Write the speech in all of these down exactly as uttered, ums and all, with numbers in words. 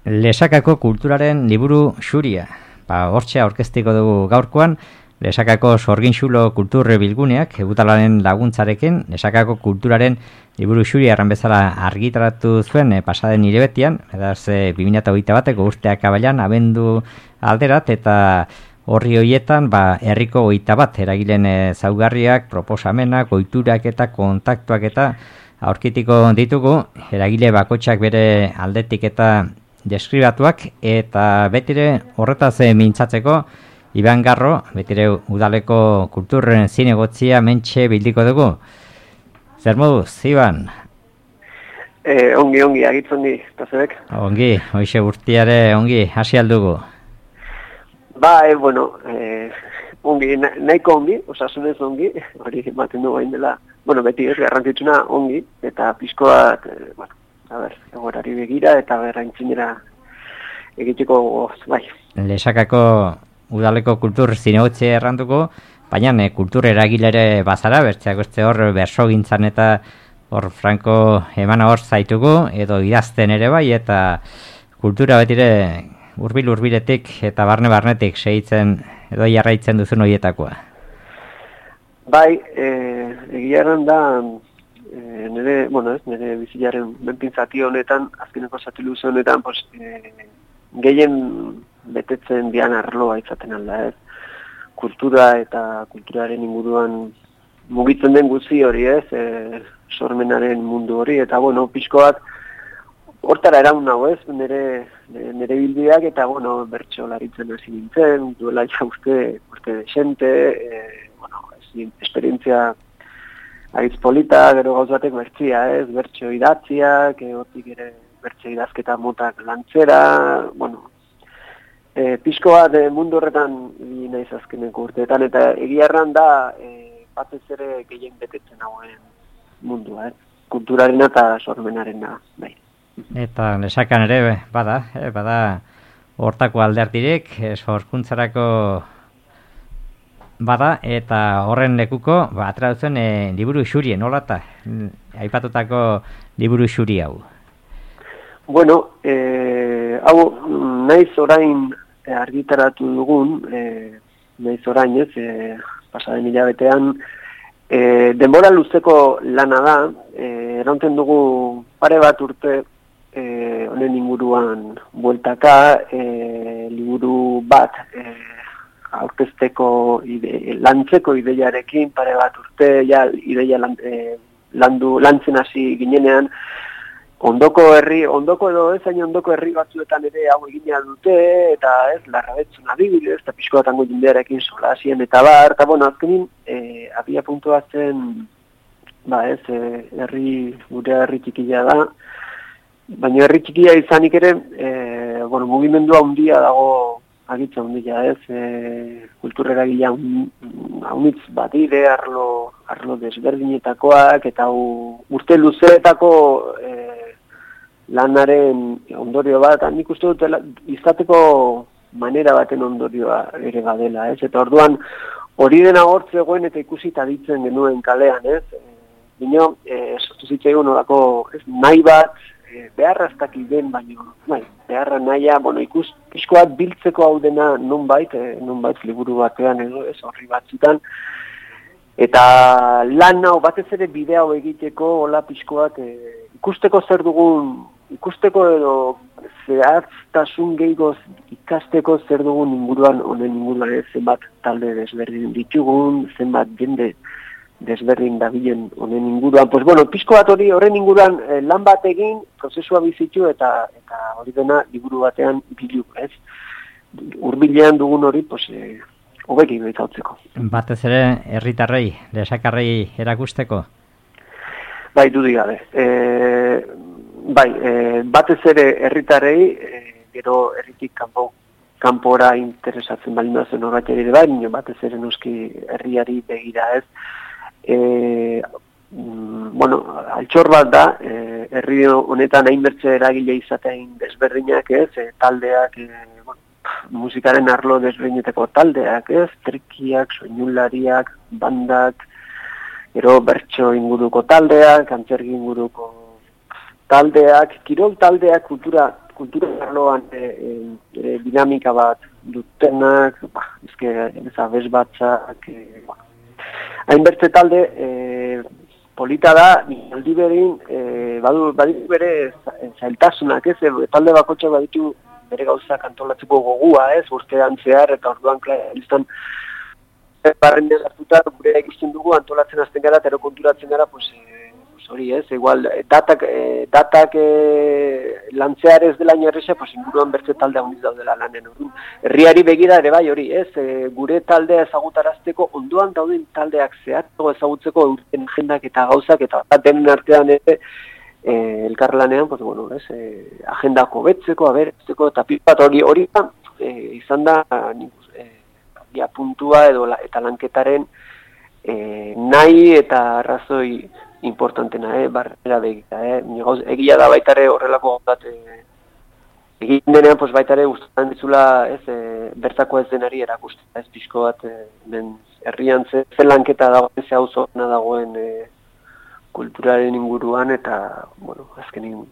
Lesakako kulturaren liburu xuria. Ba, hortxe aurkeztiko dugu gaurkoan, Lesakako Sorgin-Xulo kultur bilguneak Udalaren laguntzarekin Lesakako kulturaren liburu xuria erran bezala argitaratu zuen e, pasaden hilabetian, beraz e, bi mila hogeita bateko urteak abailan abendu alderat eta horri hoietan ba, herriko hogeita bat eragilen e, zaugarriak, proposamenak, ohiturak eta kontaktuak eta aurkitiko ditugu, eragile bakotxak bere aldetik eta deskribatuak eta betire horretaz e, mintzatzeko Iban Garro, betire udaleko kultur zinegotzia mentxe bildiko dugu. Zer moduz, Iban? Eh, ongi, ongi, agitzondi, eta zebek? Ongi, hoxe urtiare ongi, hasi aldugu. Ba, e, bueno, eh, ongi, na, nahiko ongi, osasunez ongi, hori ematen du bain dela, bueno, beti ez garrantzitsuna ongi, eta pizkoak, eh, bueno, a ber, egorari begira, eta berraintzinera egiteko goz, bai. Lesakako udaleko kultur zinegotzia erranduko, baina e, kultur eragilere bazara, bertzeak beste hor berso gintzan eta hor Franco emana hor zaitugu, edo idazten ere bai, eta kultura betire hurbil hurbiletik eta barne-barnetik segitzen edo jarraitzen duzun horietakoa. Bai, e, egia erran da, e, nire, bueno ez, nire bizilaren benpintzati honetan, azkeneko zatiluze honetan, pues, e, gehien betetzen dian arloa izaten alda, ez? Kultura eta kulturaren inguruan mugitzen den guzti hori, ez? E, sormenaren mundu hori, eta, bueno, pixkoak hortara eraun nago, ez? Nire, nire bilbideak, eta, bueno, bertso laritzen hasi nintzen, duela ja uste, uste desente, e, bueno, ez, esperientzia aitz polita, gero gauzatek bertzia, ez? Bertso idatziak, e, hortik ere bertso idazketa motak lantzera, bueno, E, pixko bat e, mundu horretan naiz azkeneko urteetan, eta egia erran da e, batez ere gehien betetzen hauen mundua, eh? Kulturarena eta sormenarena, bai. Eta Lesakan ere bada, eh, bada hortako alderdirik, e, sorkuntzarako bada, eta horren lekuko, ba, atera duzen e, liburu xurien, nola eta aipatutako liburu xuri hau. Bueno, e, hau naiz orain argitaratu dugun, e, naiz orain ez, e, pasaden hilabetean, e, denbora luzeko lana da, e, eraunten dugu pare bat urte e, honen inguruan bueltaka, e, liburu bat e, aurkezteko ide, lantzeko ideiarekin, pare bat urte, ja, ideia lan, e, landu, lantzen hasi ginenean, ondoko herri, ondoko edo ezain ondoko herri batzuetan ere hau egina dute, eta ez, larrabetzun adibidez, eta pixko batango jendearekin sola hasien, eta bar, eta bueno, azkenin, e, abia puntua zen, ba ez, e, herri, gure herri txikia da, baina herri txikia izanik ere, e, bueno, mugimendua handia dago, agitza handia ez, e, kulturera gila haunitz badire, arlo, arlo desberdinetakoak, eta u, urte luzeetako, e, lanaren ondorio bat, nik uste dut izateko manera baten ondorioa ere badela, ez? Eta orduan hori dena hortzegoen eta ikusita ditzen genuen kalean, ez? Bino, e, sortu zitzaigun horako nahi bat, e, beharraztak den, baino, bai, beharra nahia, bueno, ikus, pixkoat biltzeko hau dena nonbait, e, nonbait liburu batean edo, ez, horri batzutan, eta lan hau batez ere bidea hau egiteko, hola pixkoat, e, ikusteko zer dugun, ikusteko edo zehaztasun gehiagoz ikasteko zer dugun inguruan, honen inguruan ere zenbat talde desberdin ditugun, zenbat jende desberdin dabilen honen inguruan. Pues bueno, pixko bat hori horren inguruan eh, lan bat egin, prozesua bizitu eta eta hori dena liburu batean bilu, ez? Hurbilean dugun hori, pues, eh, hobeki behitautzeko. Batez ere herritarrei, Lesakarrei erakusteko? Bai, dudik gabe. E, bai, e, batez ere herritarrei, e, gero herritik kanpo, kanpora interesatzen balin da zen horretari ere bai, nio batez ere noski herriari begira ez. E, mm, bueno, altxor bat da, e, herri honetan hainbertze eragile izatein desberdinak ez, e, taldeak, e, bueno, musikaren arlo desberdineteko taldeak ez, trikiak, soinulariak, bandak, gero bertso inguruko taldeak, antzerki inguruko taldeak, kirol taldeak, kultura kultura arloan e, e, dinamika bat dutenak, ba, ezke, ez abez batzak, e, ba. Hainbertze talde, e, polita da, aldi berin, e, badu, baditu bere zailtasunak, ez, e, talde bakotxak baditu bere gauzak antolatzeko gogua, ez, urtean zehar, eta orduan, klar, izan, barrende hartuta, gure ikusten dugu, antolatzen azten gara, eta konturatzen gara, pues, e, pues hori, ez, igual, datak, e, datak e, lantzear ez dela inerreza, pues, inguruan bertze talde handiz daudela lanen, orduan. Herriari begira ere bai, hori, ez, e, gure taldea ezagutarazteko, ondoan dauden taldeak zehatzago ezagutzeko urten agendak eta gauzak, eta denen artean ere, e, elkarlanean, pues, bueno, ez, e, agendako betzeko, abertzeko, eta pipat hori hori, e, izan da, nik, e, ja, puntua edo la, eta lanketaren e, nahi eta arrazoi importantena, eh, barrera begira, eh, egia da baitare horrelako bat, e, egin denean, pues baitare guztan ditzula, ez, e, bertako ez denari erakusten, ez pixko bat, e, ben, herrian ze, ze lanketa dagoen, ze hau zona dagoen e, kulturaren inguruan, eta, bueno, azkenin,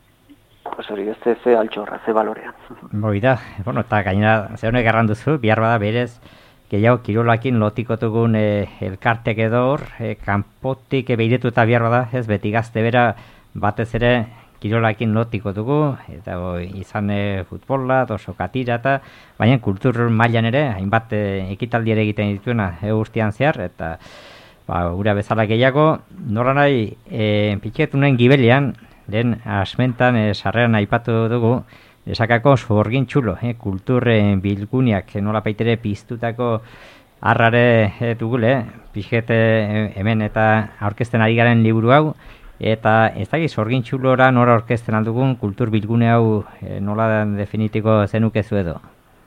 pues hori, ez ze altxorra, ze balorean. Boi da, bueno, eta gainera, ze honek erran duzu, bihar bada berez, gehiago kirolakin lotikotugun e, elkartek edo hor, e, kanpotik e, behiretu eta bihar bada, ez beti gazte bera batez ere kirolakin lotikotugu, eta o, izan e, futbola, sokatira eta, baina kultur mailan ere, hainbat e, ekitaldi ere egiten dituena e, urtean zehar, eta ba, gura bezala gehiago, nola nahi, e, pitxetunen gibelian, lehen asmentan e, sarreran aipatu dugu, Lesakako sorgin txulo, eh, kultur eh, bilguniak, eh, nola paitere piztutako arrare eh, dugule, eh, pixete eh, hemen eta aurkezten ari garen liburu hau, eta ez daki sorgin txulora nora aurkezten aldugun kultur bilgune hau eh, nola definitiko zenukezu edo?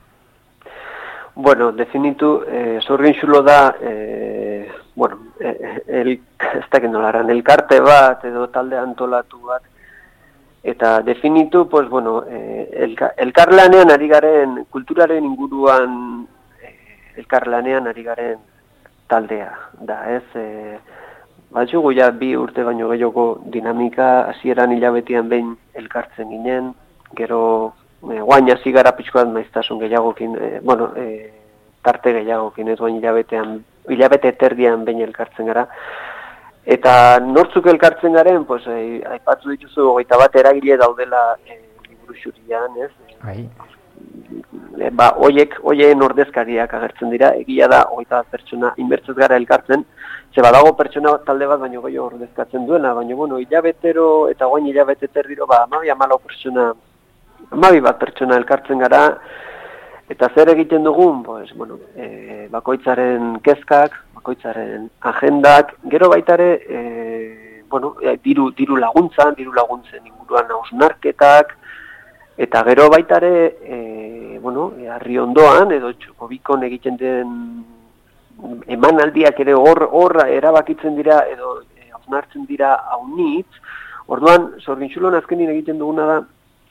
Bueno, definitu, eh, sorgin txulo da, eh, bueno, eh, el, ez dakit nolaran, elkarte bat edo talde antolatu bat, eta definitu, pues, bueno, eh, elka, elkarlanean ari garen, kulturaren inguruan eh, elkarlanean ari garen taldea da, ez? Eh, Batzugu ja bi urte baino gehiago dinamika, hasieran hilabetean behin elkartzen ginen, gero eh, guain hasi gara pixkoat maiztasun gehiagokin, eh, bueno, eh, tarte gehiagokin, ez guain hilabetean, hilabete terdian behin elkartzen gara. Eta nortzuk elkartzen garen, pues, eh, aipatzu dituzu hogeita bat eragile daudela eh, liburu xurian, ez? Bai. E, ba, oiek, oien ordezkariak agertzen dira, egia da hogeita bat pertsona inbertzez gara elkartzen, ze badago pertsona talde bat baino gehiago ordezkatzen duena, baina bueno, hilabetero eta guain hilabete terdiro, ba, amabi amalau pertsona, amabi bat pertsona elkartzen gara, eta zer egiten dugun, pues, bueno, e, bakoitzaren kezkak, bakoitzaren agendak, gero baitare, e, bueno, e, diru, diru laguntzan, diru laguntzen inguruan hausnarketak, eta gero baitare, e, bueno, e, harri ondoan, edo txukobikon egiten den emanaldiak ere hor, hor erabakitzen dira, edo hausnartzen dira haunitz, orduan, sorgintxulon azkenin egiten duguna da,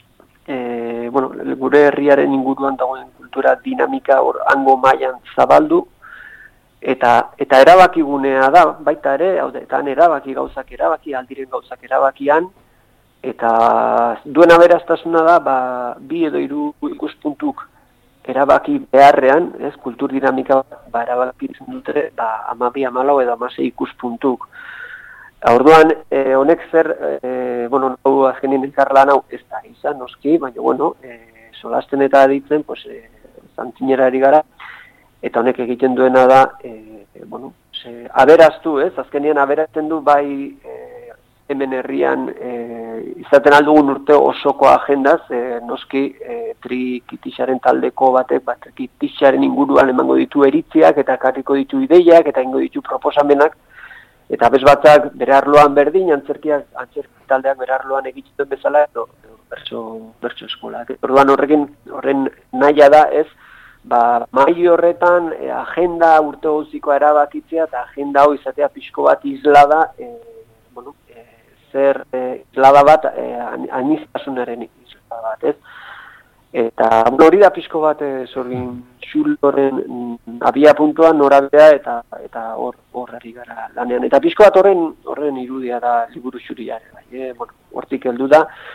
e, bueno, gure herriaren inguruan dagoen kultura dinamika hor hango mailan zabaldu, eta eta erabakigunea da, baita ere, hau da, eta erabaki gauzak erabaki, aldiren gauzak erabakian, eta duena beraztasuna da, ba, bi edo hiru ikuspuntuk erabaki beharrean, ez, kultur dinamika ba, erabakitzen dute, ba, amabi, amalau edo amasei ikuspuntuk. Orduan, eh, honek zer, eh, bueno, hau azkenin elkarlan hau ez da izan, noski, baina, bueno, eh, solasten eta aditzen, pues, eh, zantzinera ari gara, eta honek egiten duena da, eh, bueno, se, aberaztu, ez, azkenean aberazten du bai eh, hemen herrian eh, izaten aldugun urte osoko agendaz, eh, noski eh, trikitixaren taldeko batek, bat trikitixaren inguruan emango ditu eritziak, eta karriko ditu ideiak, eta ingo ditu proposamenak, eta bez batzak bere arloan berdin, antzerkiak, antzerki taldeak bere arloan egiten bezala, edo, edo bertso, bertso eskolak. Orduan horrekin, horren nahia da, ez, ba, mai horretan e, agenda urte guztikoa erabakitzea, eta agenda hau izatea pixko bat islada, e, bueno, e, zer e, islada bat, e, anistasunaren islada bat, ez. Eta hori da pixko bat e, sorgin xuloren abia puntuan norabidea eta eta hor hor ari gara lanean. Eta pixko bat horren horren irudia da liburu xuriare, bai, e, bueno, hortik heldu da.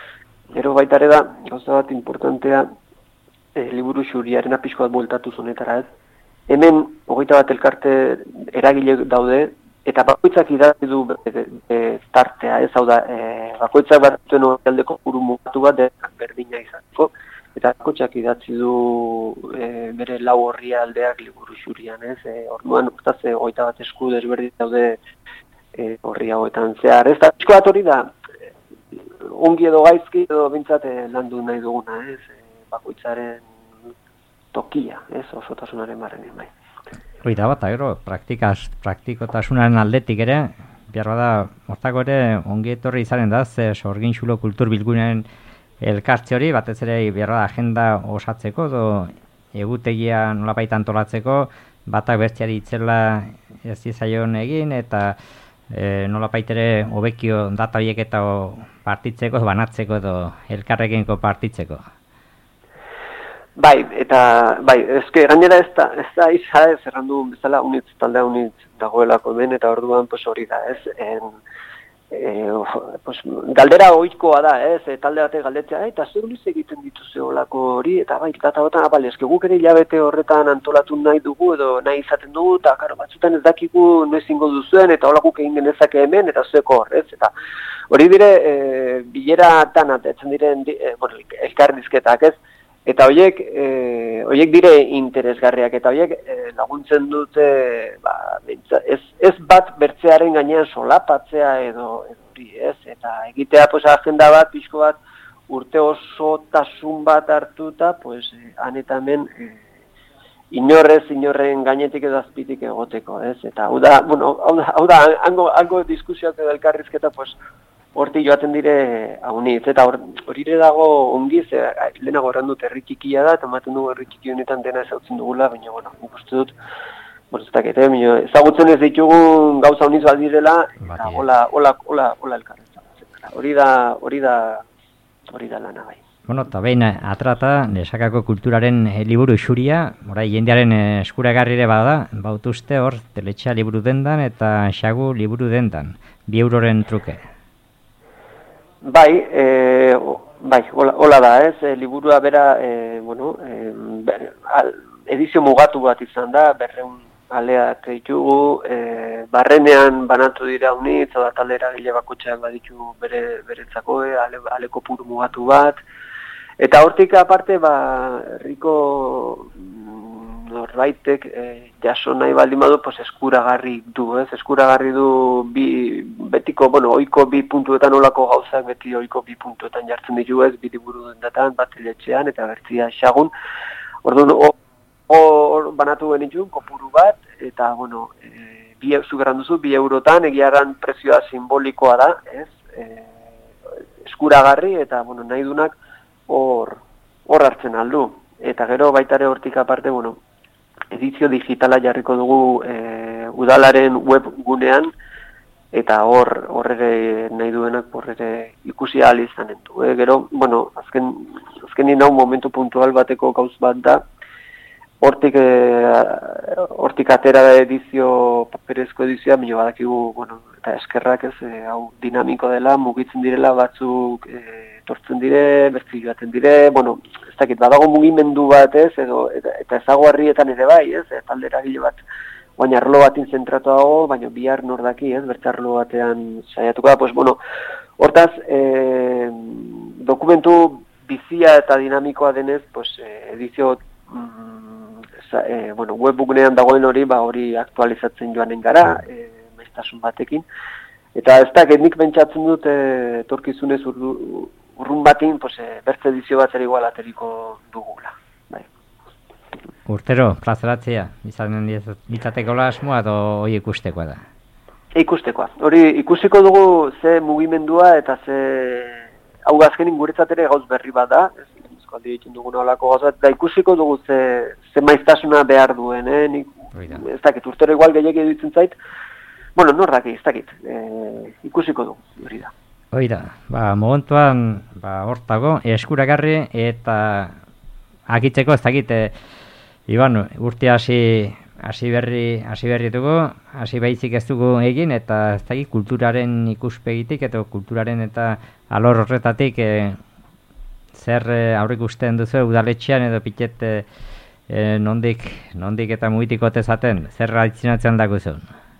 Gero baita ere da, gauza bat importantea, e, liburu xuriaren apisko bat bueltatu zonetara ez. Hemen, hogeita bat elkarte eragile daude, eta bakoitzak idatzi du e, e, tartea, ez hau da, e, bakoitzak bat duen aldeko buru mugatu bat berdina izateko, eta bakoitzak idatzi du e, bere lau horria aldeak liburu xurian, ez? E, orduan, urtaz, hogeita bat esku desberdin daude e, horri hauetan zehar. Ez da, apisko bat hori da, ongi edo gaizki edo bintzat e, landu nahi duguna, ez? E, bakoitzaren tokia, ez? Osotasunaren barrenin bai. Oita bat, gero, praktikaz, praktikotasunaren aldetik ere, behar bada, hortako ere, ongi etorri izanen da, ze Sorgin Xulo kultur bilgunean elkartze hori, batez ere, behar bada, agenda osatzeko, edo egutegia nolapait antolatzeko, batak bertziari itzela ez izaion egin, eta e, nolapait ere, hobekio data horiek eta partitzeko, banatzeko, edo elkarrekenko partitzeko. Bai, eta, bai, eske gainera ez da, ez da izan ez errandu bezala unitz, taldea unitz dagoelako hemen, eta orduan pues hori da, ez, en, e, pues, galdera ohikoa da, ez, e, talde batek galdetzea, eta zer luze egiten dituze olako hori, eta bai, data botan, abale, eske guk ere hilabete horretan antolatu nahi dugu, edo nahi izaten dugu, eta karo, batzutan ez dakigu noiz ingo duzuen, eta holakuk egin genezake hemen, eta zueko hor, ez, eta hori dire, e, bilera tanat, etzen diren, e, bueno, elkarrizketak, ez, eta horiek, e, horiek dire interesgarriak, eta horiek e, laguntzen dute, ba, ez, ez bat bertzearen gainean solapatzea edo hori, ez? Eta egitea, pues, agenda bat, pixko bat, urte osotasun bat hartuta, pues, e, anetamen, e, inorrez, inorren gainetik edo azpitik egoteko, ez? Eta hau da, bueno, hau da, hau da, hango, hango diskusioak edo elkarrizketa, pues, horti joaten dire haunitz, eta hori ere dago ongiz, e, lehenago horren dut herri txikia da, eta ematen dugu herri txiki honetan dena ezautzen dugula, baina, bueno, nik uste dut, bueno, ez dakit, eh, baina, ezagutzen ez ditugun gauza haunitz bat direla, eta hola, hola, hola, hola elkarretza. Hori da, hori da, hori da lana bai. Bueno, eta behin atrata, Lesakako kulturaren liburu xuria, orai jendearen eskuragarri ere bada, bautuzte hor, Teletxea liburu dendan eta Xagu liburu dendan, bi euroren truke. Bai, e, bai, hola, hola da, ez, e, liburua bera, e, bueno, e, al, edizio mugatu bat izan da, berreun aleak ditugu, e, barrenean banatu dira unitz, da taldera gile bakotxeak baditu bere, beretzako, e, ale, aleko puru mugatu bat, eta hortik aparte, ba, herriko norbaitek e, jaso nahi baldin badu, pues, eskuragarri du, ez? Eskuragarri du bi, betiko, bueno, oiko bi puntuetan olako gauzak, beti oiko bi puntuetan jartzen ditu, ez? Bi liburu dendatan, bat Teletxean, eta bertzia Xagun. Orduan, hor banatu genitxun, kopuru bat, eta, bueno, e, bi zugerran duzu, bi eurotan, egiaran prezioa simbolikoa da, ez? E, eskuragarri, eta, bueno, nahi dunak hor, hor hartzen aldu. Eta gero baitare hortik aparte, bueno, edizio digitala jarriko dugu e, udalaren web gunean, eta hor hor ere nahi duenak hor ere ikusi ahal izanen du. E, gero, bueno, azken, azkenin hau momentu puntual bateko gauz bat da, hortik, e, hortik atera da edizio, paperezko edizioa, milo badakigu, bueno, eta eskerrak ez, e, hau dinamiko dela, mugitzen direla batzuk, e, tortzen dire, bertzi joaten dire, bueno, ez dakit, badago mugimendu bat ez, edo, eta, eta ezaguarrietan ere bai, ez, e, taldera gile bat, baina arlo batin zentratu dago, baina bihar nordaki, ez, bertze arlo batean saiatuko da, pues, bueno, hortaz, e, dokumentu bizia eta dinamikoa denez, pues, e, edizio, mm, e, bueno, webbunean dagoen hori, ba, hori aktualizatzen joanen gara, e, maiztasun batekin, eta ez dakit, nik pentsatzen dut, e, torkizunez urdu, urrun batin, pues, e, bertze edizio bat zer igual ateriko dugula. Bai. Urtero, plazaratzea, izanen ditzateko asmoa edo hori ikustekoa da? Ikustekoa. Hori ikusiko dugu ze mugimendua eta ze hau azkenin guretzat ere gauz berri bat da, ez aldi egiten duguna olako gauz bat, da ikusiko dugu ze, ze maiztasuna behar duen, eh? Nik, ez dakit, urtero igual gehiak eduitzen zait, bueno, norraki, ez dakit, e, ikusiko dugu, hori da. Hoi da, ba, momentuan, ba, hortago, eskuragarri eta akitzeko ez dakit, e, Iban, urte hasi hasi berri hasi berri dugu, hasi baizik ez dugu egin, eta ez dakit kulturaren ikuspegitik eta kulturaren eta alor horretatik e, zer aurrik usten duzu udaletxean edo pitet e, e, nondik, nondik eta mugitiko tezaten, zer aitzinatzen dago zuen?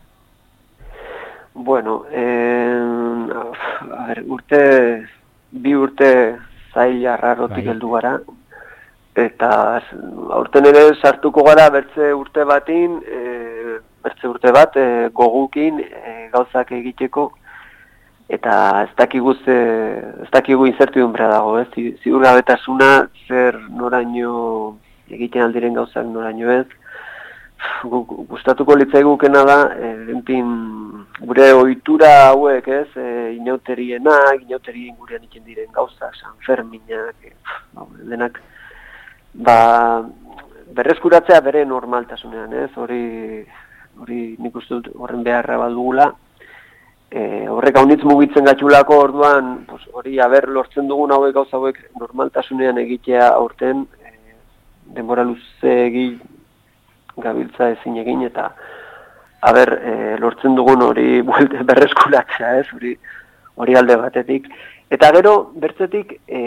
Bueno, eh, a ver, urte, bi urte zaila arrarotik bai. heldu gara, eta aurten ere sartuko gara bertze urte batin, e, bertze urte bat, e, gogukin e, gauzak egiteko, eta ez dakigu ze, ez dakigu incertidunbrea dago, ez? Ziurgabetasuna zer noraino egiten aldiren gauzak noraino ez. Gustatuko litzaigukena da, e, enpin, gure ohitura hauek, ez, e, inauterienak, inauterien gurean iken diren gauzak, San Ferminak, e, denak, ba, berreskuratzea bere normaltasunean, ez, hori, hori nik uste dut horren beharra badugula, e, horrek haunitz mugitzen gatxulako orduan, pues, hori haber lortzen dugun hauek gauza hauek normaltasunean egitea aurten, e, denbora luze egin, gabiltza ezin egin, eta haber, e, lortzen dugun hori buelte berreskuratzea, ez, hori, hori alde batetik. Eta gero, bertzetik, e,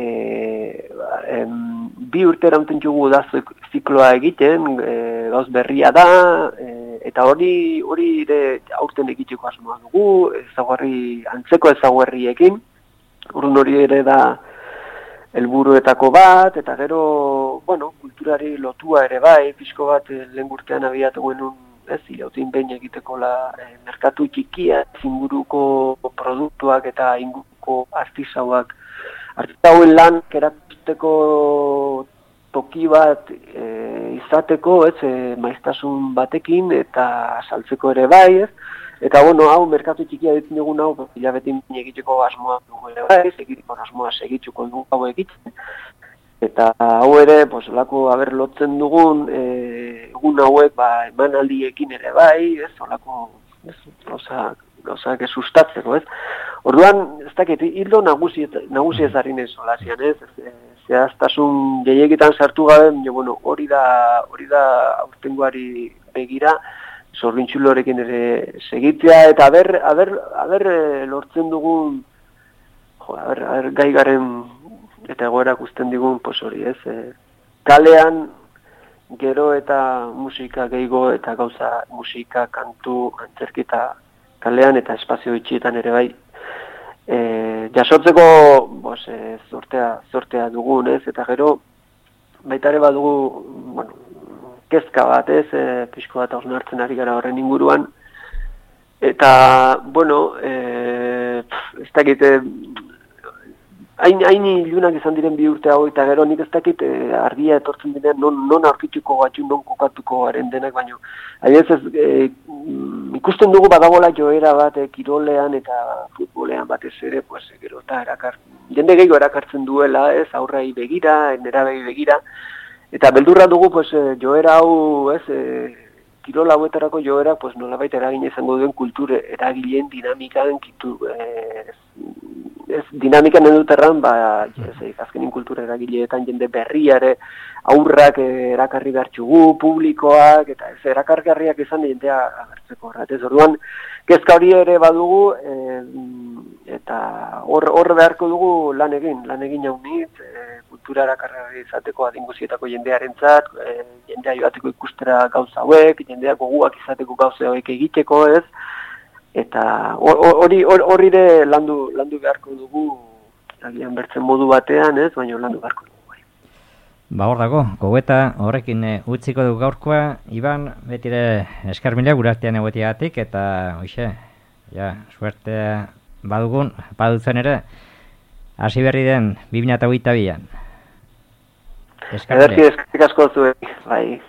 em, bi urte eraunten jugu da zikloa egiten, e, gauz berria da, e, eta hori hori ere aurten egiteko asmoa dugu, ezaguarri, antzeko ezaguarriekin, urrun hori ere da helburuetako bat, eta gero, bueno, kulturari lotua ere bai, pixko bat lehen urtean abiatu genuen, ez, hilautin behin egiteko la, e, merkatu txikia, inguruko produktuak eta inguruko artisauak. Artisauen lan erakusteko toki bat e, izateko, ez, e, maiztasun batekin eta saltzeko ere bai, ez. Eta, bueno, hau, merkatu txikia ditzen dugun hau, hilabetin egiteko asmoa dugu ere bai, egiteko asmoa segitzuko dugu hau egiten. Eta hau ere, pues, olako haber lotzen dugun, e, egun hauek, ba, emanaldiekin ere bai, ez, olako, ez, gauza, gauzak sustatzeko, ez. Orduan, ez dakit, hildo nagusi, nagusi ez harin ez olazian, ez, ez, zehaztasun gehiagitan sartu gabe, bueno, hori da, hori da aurtengoari begira, Sorgintxulorekin ere segitzea, eta aber, aber, aber lortzen dugun, jo, aber, aber gai garen eta egoerak usten digun, pos hori ez, e, kalean gero eta musika gehigo eta gauza musika, kantu, antzerkita kalean eta espazio itxietan ere bai, e, jasotzeko bos, e, zortea, zortea dugun ez, eta gero baita ere badugu, bueno, kezka bat, ez, e, pixko bat hausnartzen ari gara horren inguruan. Eta, bueno, e, ez dakit, e, hain, hain ilunak izan diren bi urte hau, eta gero nik ez dakit e, argia etortzen dinean non, non aurkituko gatxu, non kokatuko garen denak, baino. Hain ez, e, ikusten dugu badagola joera bat e, kirolean eta futbolean batez ere, pues, gero eta erakar, jende gehiago erakartzen duela, ez, aurrai begira, nerabei begira, eta beldurra dugu, pues, joera hau, ez, e, kirol hauetarako joera, pues, nolabait eragin izango duen kultur eragileen dinamikan, kitu, e, ez, dinamikan eduterran, ba, ez, azkenin kultura eragileetan jende berriare, aurrak e, erakarri behartxugu, publikoak, eta ez, erakargarriak izan jendea agertzeko horret, ez, orduan, kezka hori ere badugu, e, eta hor, hor beharko dugu lan egin, lan egin jaunit, e, kultura erakargarri izateko adinguzietako jendearentzat, e, jendea joateko ikustera gauza hauek, jendea goguak izateko gauza hauek egiteko, ez, eta hori hori ere landu, landu beharko dugu, agian bertzen modu batean, ez, baina landu beharko dugu. Bai. Ba hor dago, gogoeta horrekin e, utziko dugu gaurkoa, Iban, betire eskarmila gurartean egotiagatik, eta, hoxe, ja, suerte badugun, badutzen ere, hasi berri den bi mila hogeita bian. Ederki eskerrik asko zuek, bai.